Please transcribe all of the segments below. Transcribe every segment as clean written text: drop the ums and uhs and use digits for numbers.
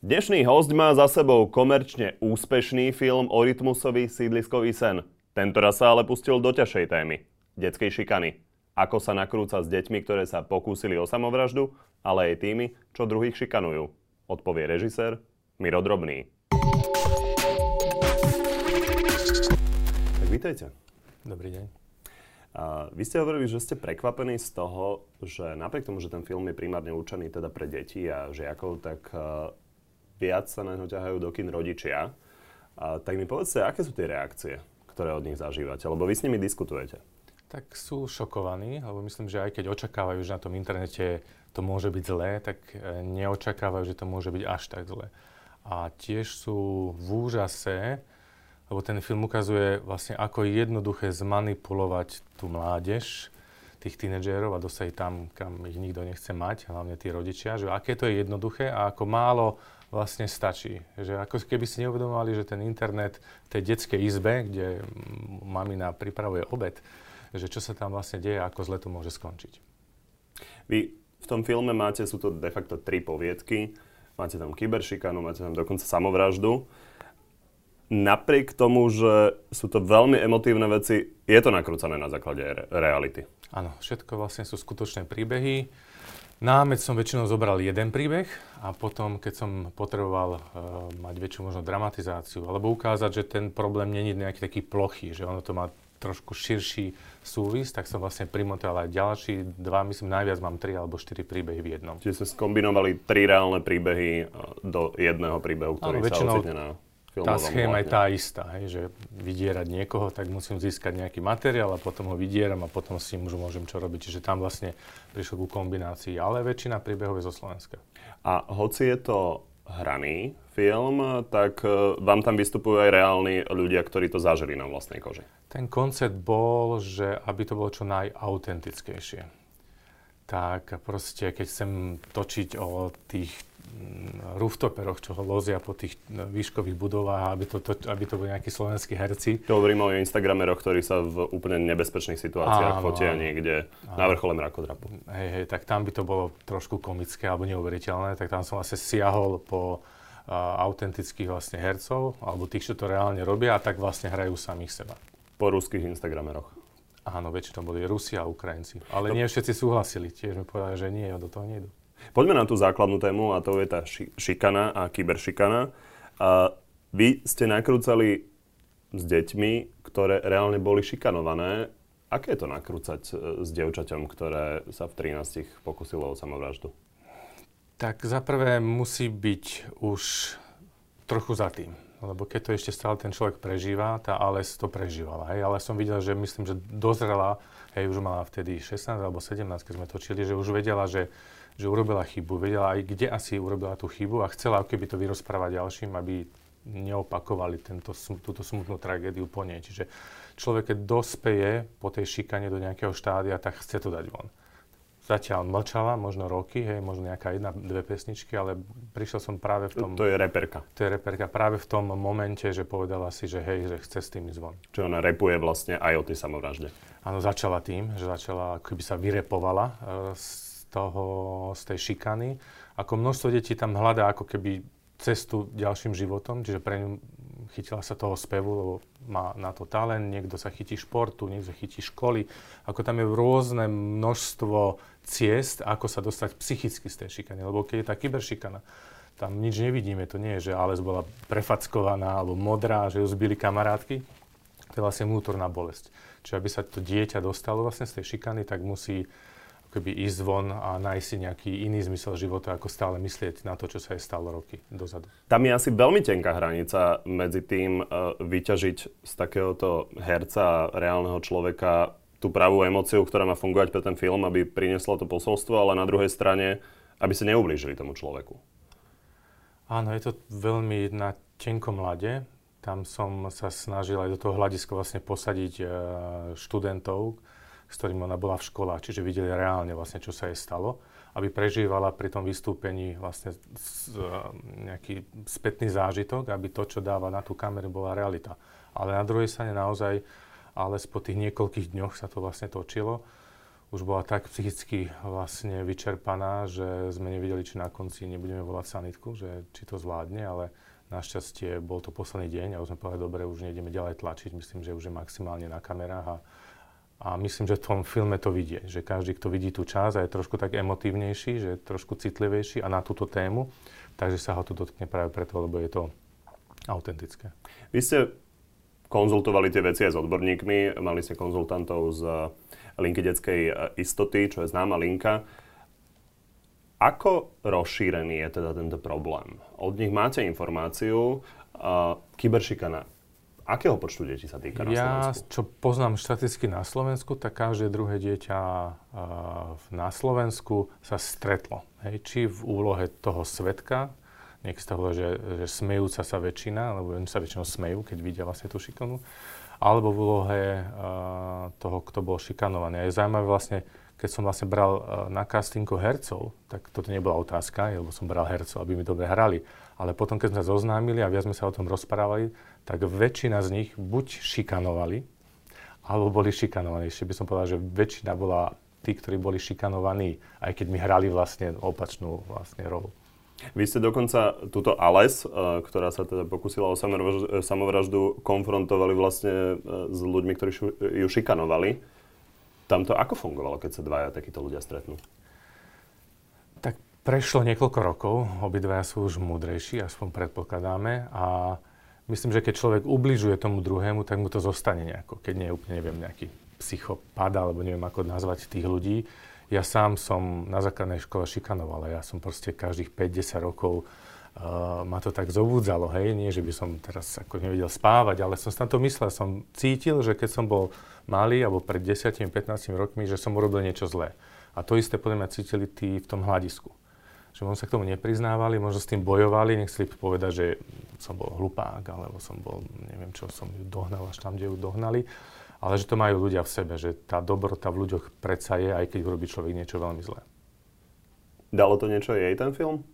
Dnešný hosť má za sebou komerčne úspešný film o Rytmusovi Sídliskový sen. Tentoraz sa ale pustil do ťažšej témy. Detskej šikany. Ako sa nakrúca s deťmi, ktoré sa pokúsili o samovraždu, ale aj tými, čo druhých šikanujú. Odpovie režisér Miro Drobný. Tak vítajte. Dobrý deň. Vy ste hovorili, že ste prekvapení z toho, že napriek tomu, že ten film je primárne určený teda pre deti a žiakov, tak viac sa na ňo ťahajú do kín rodičia. Tak mi povedzte, aké sú tie reakcie, ktoré od nich zažívate? Lebo vy s nimi diskutujete. Tak sú šokovaní, lebo myslím, že aj keď očakávajú, že na tom internete to môže byť zlé, tak neočakávajú, že to môže byť až tak zlé. A tiež sú v úžase, lebo ten film ukazuje vlastne, ako je jednoduché zmanipulovať tú mládež, tých tínedžérov a dostať tam, kam ich nikto nechce mať, hlavne tí rodičia, že aké to je jednoduché a ako málo vlastne stačí. Že ako keby si neuvedomovali, že ten internet v tej detskej izbe, kde mamina pripravuje obed, že čo sa tam vlastne deje, ako zle to môže skončiť. Vy v tom filme máte, sú to de facto 3 poviedky, máte tam kyberšikanu, máte tam dokonca samovraždu. Napriek tomu, že sú to veľmi emotívne veci, je to nakrúcané na základe reality. Áno, všetko vlastne sú skutočné príbehy. Námed som väčšinou zobral jeden príbeh a potom, keď som potreboval mať väčšiu možno dramatizáciu, alebo ukázať, že ten problém nie je nejaký taký plochý, že ono to má trošku širší súvis, tak som vlastne primotal aj ďalší 2, myslím najviac mám 3 alebo 4 príbehy v jednom. Čiže ste skombinovali 3 reálne príbehy do jedného príbehu, ktorý sa ocitne na filmovom tá schéma je platne. tá istá, hej, že vydierať niekoho, tak musím získať nejaký materiál a potom ho vydieram a potom s tým už môžem čo robiť. Čiže tam vlastne prišlo ku kombinácii, ale väčšina príbehov je zo Slovenska. A hoci je to hraný film, tak vám tam vystupujú aj reálni ľudia, ktorí to zažili na vlastnej koži. Ten koncept bol, že aby to bolo čo najautentickejšie. Tak proste, keď chcem točiť o tých rooftoperoch, čo ho lozia po tých výškových budovách, aby to boli nejakí slovenskí herci. To hovorím o instagrameroch, ktorí sa v úplne nebezpečných situáciách fotia niekde na vrchole mrakodrapu. Hej, tak tam by to bolo trošku komické alebo neuveriteľné, tak tam som vlastne siahol po autentických vlastne hercov, alebo tých, čo to reálne robia, a tak vlastne hrajú samých seba. Po ruských instagrameroch. Áno, väčšinou boli Rusi a Ukrajinci. Ale nie všetci súhlasili, tiež mi povedali, že nie, do toho nejdu. Poďme na tú základnú tému, a to je tá šikana a kyberšikana. Vy ste nakrúcali s deťmi, ktoré reálne boli šikanované. Aké je to nakrúcať s dievčaťom, ktoré sa v 13 pokusilo o samovraždu? Tak za prvé musí byť už trochu za tým. Lebo keď to ešte stále ten človek prežíva, tá Ales to prežívala. Hej? Ale som videl, že myslím, že dozrela, už mala vtedy 16 alebo 17, keď sme točili, že už vedela, že urobila chybu, vedela aj, kde asi urobila tú chybu a chcela, keby to vyrozprávať ďalším, aby neopakovali túto smutnú tragédiu po nej. Čiže človek, keď dospeje po tej šikane do nejakého štádia, tak chce to dať von. Zatiaľ mlčala, možno roky, možno nejaká 1-2 pesničky, ale prišiel som práve v tom... To je reperka. To je reperka práve v tom momente, že povedala si, že že chce s tým ísť von. Čiže ona repuje vlastne aj o tej samovražde. Áno, začala tým, že začala, keby sa vyrepovala z tej šikany. Ako množstvo detí tam hľadá ako keby cestu ďalším životom, čiže pre ňu chytila sa toho spevu, lebo má na to talent, niekto sa chytí športu, niekto sa chytí školy. Ako tam je rôzne množstvo ciest, ako sa dostať psychicky z tej šikany. Lebo keď je tá kyberšikana, tam nič nevidíme, to nie je, že Ales bola prefackovaná alebo modrá, že ju zbili kamarátky. To je vlastne vnútorná bolesť. Čiže aby sa to dieťa dostalo vlastne z tej šikany, tak musí keby ísť von a nájsť si nejaký iný zmysel života, ako stále myslieť na to, čo sa jej stalo roky dozadu. Tam je asi veľmi tenká hranica medzi tým vyťažiť z takéhoto herca, reálneho človeka tú pravú emóciu, ktorá má fungovať pre ten film, aby prinieslo to posolstvo, ale na druhej strane, aby sa neublížili tomu človeku. Áno, je to veľmi na tenkom ľade. Tam som sa snažil aj do toho hľadiska vlastne posadiť študentov, s ktorým ona bola v školách, čiže videli reálne vlastne, čo sa jej stalo, aby prežívala pri tom vystúpení vlastne nejaký spätný zážitok, aby to, čo dáva na tú kameru, bola realita. Ale na druhej strane naozaj, ale po tých niekoľkých dňoch sa to vlastne točilo, už bola tak psychicky vlastne vyčerpaná, že sme nevedeli, či na konci nebudeme volať sanitku, že či to zvládne, ale našťastie bol to posledný deň a už sme povedali, dobre, už nejdeme ďalej tlačiť, myslím, že už je maximálne na kamerách a myslím, že v tom filme to vidie, že každý, kto vidí tú časť a je trošku tak emotívnejší, že je trošku citlivejší a na túto tému, takže sa ho tu dotkne práve preto, lebo je to autentické. Vy ste konzultovali tie veci aj s odborníkmi, mali ste konzultantov z linky detskej istoty, čo je známa linka. Ako rozšírený je teda tento problém? Od nich máte informáciu, kyberšikana. Akého počtu detí sa týka na Slovensku? Ja, čo poznám štatisticky na Slovensku, tak každé druhé dieťa na Slovensku sa stretlo. Hej, či v úlohe toho svedka, niekto sa hovorí, že smejúca sa väčšina, lebo oni sa väčšinou smejú, keď vidia vlastne tú šikanu, alebo v úlohe toho, kto bol šikanovaný. A je zaujímavé vlastne, keď som vlastne bral na castingu hercov, tak toto nebola otázka, lebo som bral hercov, aby mi dobre hrali. Ale potom, keď sme sa zoznámili a viac sme sa o tom rozprávali, tak väčšina z nich buď šikanovali, alebo boli šikanovaní. Ešte by som povedal, že väčšina bola tí, ktorí boli šikanovaní, aj keď mi hrali vlastne opačnú vlastne rolu. Vy ste dokonca túto Ales, ktorá sa teda pokúsila o samovraždu, konfrontovali vlastne s ľuďmi, ktorí ju šikanovali. Tam to ako fungovalo, keď sa dvaja takíto ľudia stretnú? Tak prešlo niekoľko rokov, obidvaja sú už múdrejší, aspoň predpokladáme. A myslím, že keď človek ubližuje tomu druhému, tak mu to zostane nejako. Keď nie je úplne, neviem, nejaký psychopat, alebo neviem, ako nazvať tých ľudí. Ja sám som na základnej škole šikanoval a ja som proste každých 5-10 rokov ma to tak zobúdzalo, hej, nie, že by som teraz ako nevedel spávať, ale som si na to myslel, som cítil, že keď som bol malý, alebo pred 10-15 rokmi, že som urobil niečo zlé. A to isté podľa mňa cítili tí v tom hľadisku. Že možno sa k tomu nepriznávali, možno s tým bojovali, nechceli povedať, že som bol hlupák, alebo som bol, neviem čo, som ju dohnal až tam, kde ju dohnali. Ale že to majú ľudia v sebe, že tá dobrota v ľuďoch predsa je, aj keď urobí človek niečo veľmi zlé. Dalo to niečo jej ten film?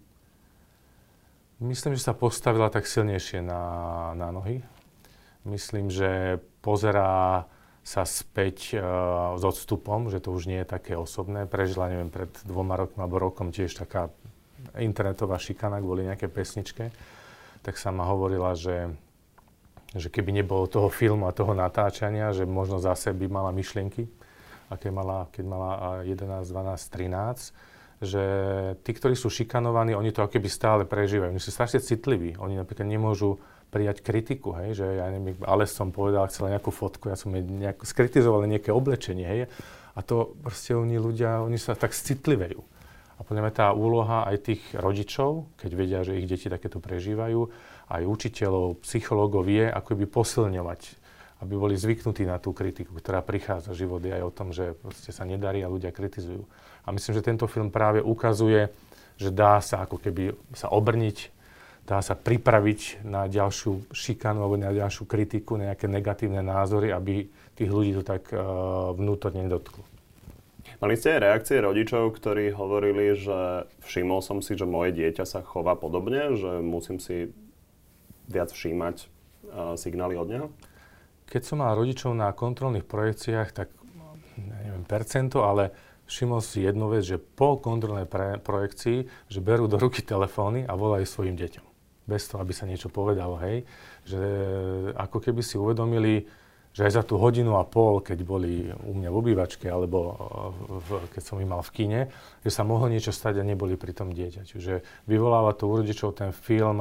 Myslím, že sa postavila tak silnejšie na nohy. Myslím, že pozerá sa späť s odstupom, že to už nie je také osobné. Prežila, neviem, pred 2 rokmi alebo rokom tiež taká internetová šikana kvôli nejaké pesničke. Tak sa ma hovorila, že keby nebolo toho filmu a toho natáčania, že možno zase by mala myšlienky, aké mala, keď mala 11, 12, 13, že tí, ktorí sú šikanovaní, oni to akoby stále prežívajú. Oni sú strašne citliví. Oni napríklad nemôžu prijať kritiku, hej, že ja neviem, ale som povedal, chcela nejakú fotku, ja som jej skritizoval nejaké oblečenie, hej, a to proste oni sa tak citlivejú. A podľa mňa tá úloha aj tých rodičov, keď vedia, že ich deti takéto prežívajú, aj učiteľov, psychológov je, ako by posilňovať, aby boli zvyknutí na tú kritiku, ktorá prichádza. Život je aj o tom, že proste sa nedarí a ľudia kritizujú. A myslím, že tento film práve ukazuje, že dá sa ako keby sa obrniť, dá sa pripraviť na ďalšiu šikanu alebo na ďalšiu kritiku, na nejaké negatívne názory, aby tých ľudí to tak vnútorne dotklo. Mali ste aj reakcie rodičov, ktorí hovorili, že všimol som si, že moje dieťa sa chová podobne, že musím si viac všímať signály od neho? Keď som mal rodičov na kontrolných projekciách, tak neviem percento, ale všimol si jednu vec, že po kontrolnej projekcii, že berú do ruky telefóny a volajú svojim deťom. Bez toho, aby sa niečo povedalo, hej. Že ako keby si uvedomili, že aj za tú 1,5 hodiny, keď boli u mňa v obývačke, alebo keď som ich mal v kine, že sa mohlo niečo stať a neboli pri tom dieťaťu. Že vyvoláva to u rodičov ten film,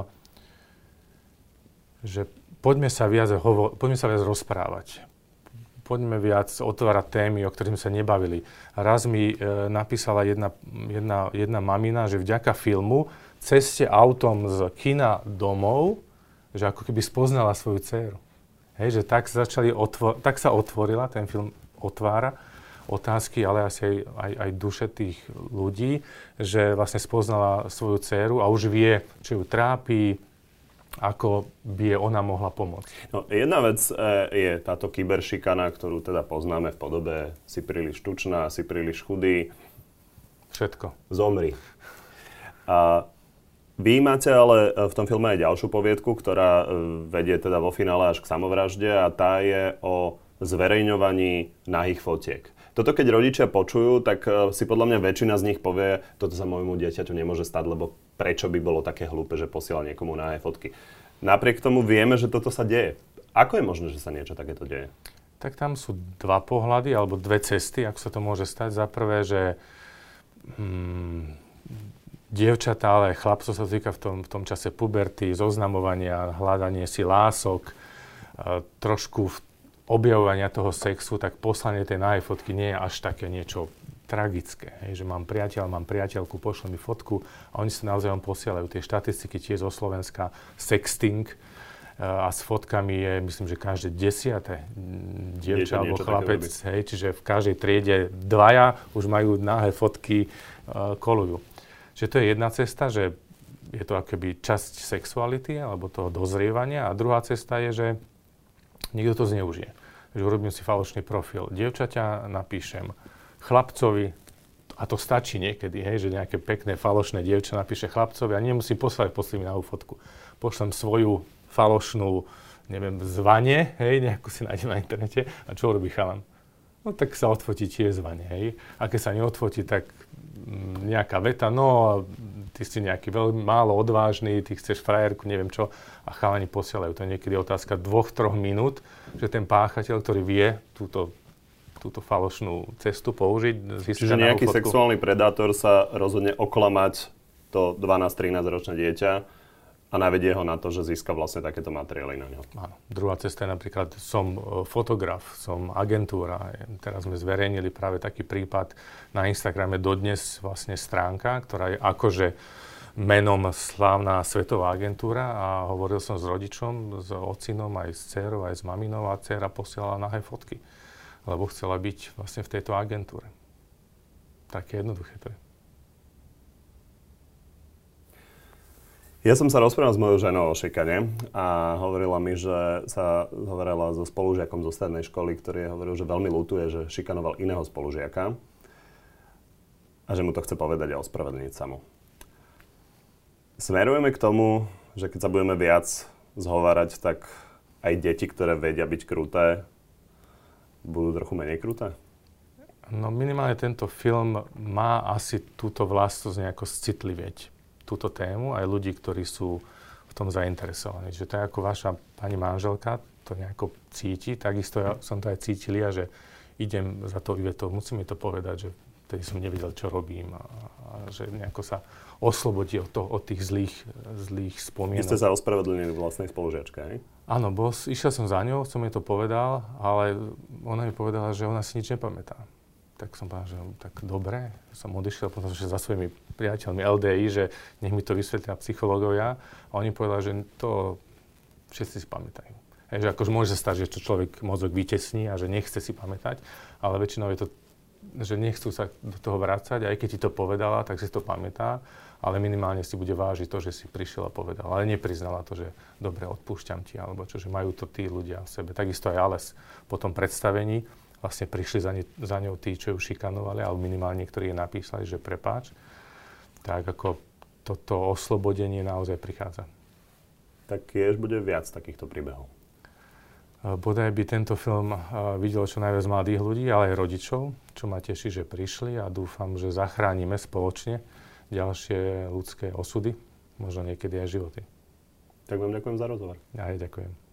že poďme sa viac rozprávať. Poďme viac otvárať témy, o ktorých sme sa nebavili. Raz mi napísala jedna mamina, že vďaka filmu ceste autom z kina domov, že ako keby spoznala svoju dcéru. Hej, že tak sa otvorila, ten film otvára otázky, ale asi aj duše tých ľudí, že vlastne spoznala svoju dcéru a už vie, čo ju trápi, ako by ona mohla pomôcť. No, jedna vec je táto kyberšikana, ktorú teda poznáme v podobe si príliš tučná, si príliš chudý. Všetko. Zomri. Vy máte ale v tom filme aj ďalšiu poviedku, ktorá vedie teda vo finále až k samovražde a tá je o zverejňovaní nahých fotiek. Toto keď rodičia počujú, tak si podľa mňa väčšina z nich povie, toto sa môjmu dieťaťu nemôže stať, lebo prečo by bolo také hlúpe, že posiela niekomu nahé fotky. Napriek tomu vieme, že toto sa deje. Ako je možné, že sa niečo takéto deje? Tak tam sú dva pohľady, alebo dve cesty, ako sa to môže stať. Za prvé, že dievčatá, ale chlapcov sa týka v tom čase puberty, zoznamovania, hľadanie si lások, trošku objavovania toho sexu, tak poslanie tej nahej fotky nie je až také niečo tragické. Hej, že mám priateľku, pošle mi fotku a oni sa naozaj posielajú. Tie štatistiky tiež zo Slovenska, sexting a s fotkami je, myslím, že každé 10. dievča alebo chlapec, hej, čiže v každej triede dvaja už majú nahé fotky, kolujú. Čiže to je jedna cesta, že je to akoby časť sexuality alebo toho dozrievania a druhá cesta je, že niekto to zneužije. Že urobím si falošný profil. Dievčaťa napíšem chlapcovi, a to stačí niekedy, hej, že nejaké pekné falošné dievča napíše chlapcovi a nemusím poslať nahú fotku. Pošlem svoju falošnú, neviem, zvanie, hej, nejakú si nájdem na internete a čo robí chalan? No tak sa odfotí tiež zvanie, hej. A keď sa neodfotí, tak nejaká veta, no ty si nejaký veľmi málo odvážny, ty chceš frajerku, neviem čo, a chalani posielajú. To je niekedy otázka 2-3 minút, že ten páchateľ, ktorý vie túto falošnú cestu použiť, získa. Čiže nejaký sexuálny predátor sa rozhodne oklamať to 12-13 ročné dieťa a navedie ho na to, že získa vlastne takéto materiály na ňo. Áno. Druhá cesta je napríklad, som fotograf, som agentúra. Teraz sme zverejnili práve taký prípad na Instagrame dodnes vlastne stránka, ktorá je akože menom slávna svetová agentúra a hovoril som s rodičom, s ocinom, aj s dcérou, aj s maminou a dcéra posielala nahé fotky, lebo chcela byť vlastne v tejto agentúre. Také jednoduché to je. Ja som sa rozprával s mojou ženou o šikane a hovorila mi, že sa hovorila so spolužiakom zo strednej školy, ktorý hovoril, že veľmi ľutuje, že šikanoval iného spolužiaka a že mu to chce povedať a ospravedlniť sa mu. Smerujeme k tomu, že keď sa budeme viac zhovárať, tak aj deti, ktoré vedia byť kruté, budú trochu menej kruté? No minimálne tento film má asi túto vlastnosť nejako citlivieť túto tému, aj ľudí, ktorí sú v tom zainteresovaní. Že to je ako vaša pani manželka, to nejako cíti, takisto ja som to aj cítil ja, že idem za to Ivetou, musím mi to povedať, že vtedy som nevedel, čo robím a že nejako sa oslobodí od tých zlých spomienok. Vy ste sa ospravedlnili vlastnej spolužiačke, hej? Áno, išiel som za ňou, som jej to povedal, ale ona mi povedala, že ona si nič nepamätá. Tak som povedal, že tak dobre, som odišiel potom za svojimi priateľmi LDI, že nech mi to vysvetlia psychológovia. A oni povedali, že to všetci si pamätajú. Že akože môže sa stať, že to človek mozog vytesní a že nechce si pamätať, ale väčšinou je to, že nechcú sa do toho vrácať. Aj keď ti to povedala, tak si to pamätá, ale minimálne si bude vážiť to, že si prišiel a povedal. Ale nepriznala to, že dobre, odpúšťam ti, alebo čo, že majú to tí ľudia v sebe. Takisto aj Ales po tom predstavení vlastne prišli za ňou tí, čo ju šikanovali, alebo minimálne niektorí jej napísali, že prepáč. Tak ako toto oslobodenie naozaj prichádza. Tak tiež bude viac takýchto príbehov. Bodaj by tento film videl čo najviac mladých ľudí, ale aj rodičov, čo ma teší, že prišli a dúfam, že zachránime spoločne ďalšie ľudské osudy, možno niekedy aj životy. Tak vám ďakujem za rozhovor. Ja aj ďakujem.